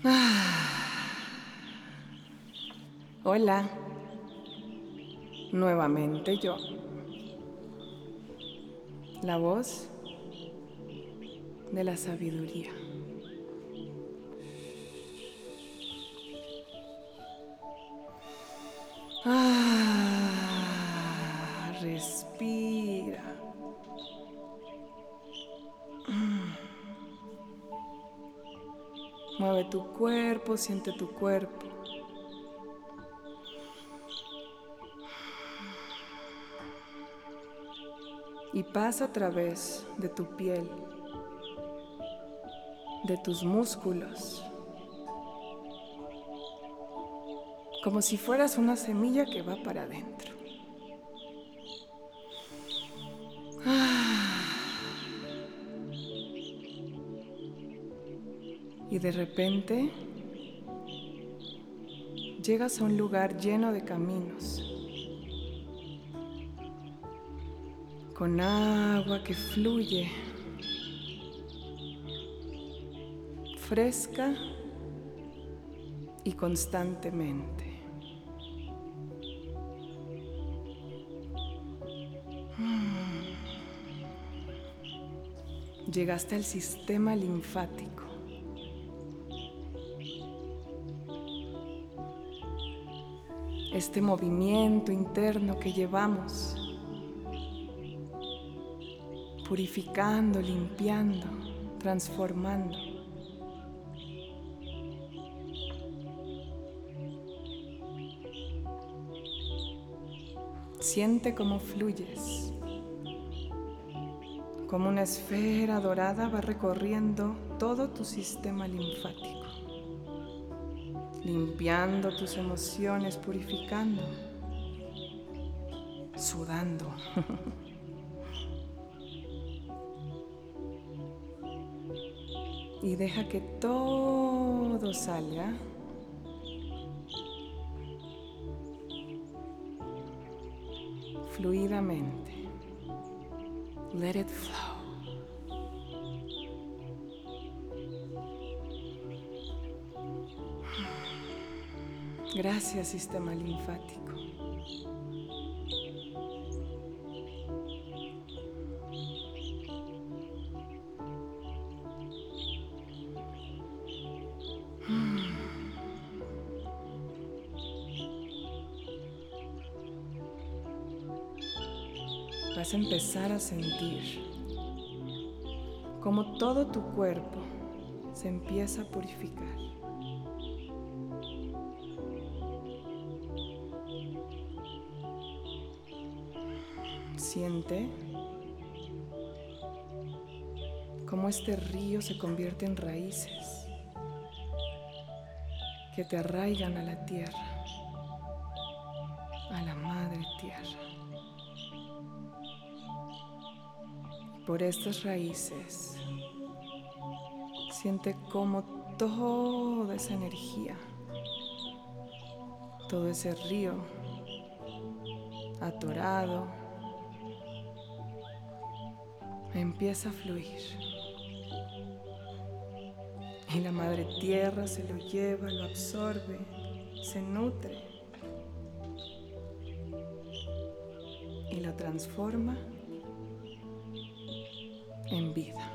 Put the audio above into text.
Hola, nuevamente yo, la voz de la sabiduría. Respira. Mueve tu cuerpo, siente tu cuerpo. Y pasa a través de tu piel, de tus músculos, como si fueras una semilla que va para adentro. Y de repente llegas a un lugar lleno de caminos, con agua que fluye, fresca y constantemente. Llegaste al sistema linfático. Este movimiento interno que llevamos, purificando, limpiando, transformando. Siente cómo fluyes, como una esfera dorada va recorriendo todo tu sistema linfático, limpiando tus emociones, purificando, sudando. Y deja que todo salga fluidamente. Let it flow. Gracias, sistema linfático. Vas a empezar a sentir cómo todo tu cuerpo se empieza a purificar. Siente cómo este río se convierte en raíces que te arraigan a la tierra, a la madre tierra. Por estas raíces, siente cómo toda esa energía, todo ese río atorado, empieza a fluir. Y la madre tierra se lo lleva, lo absorbe, se nutre y lo transforma en vida.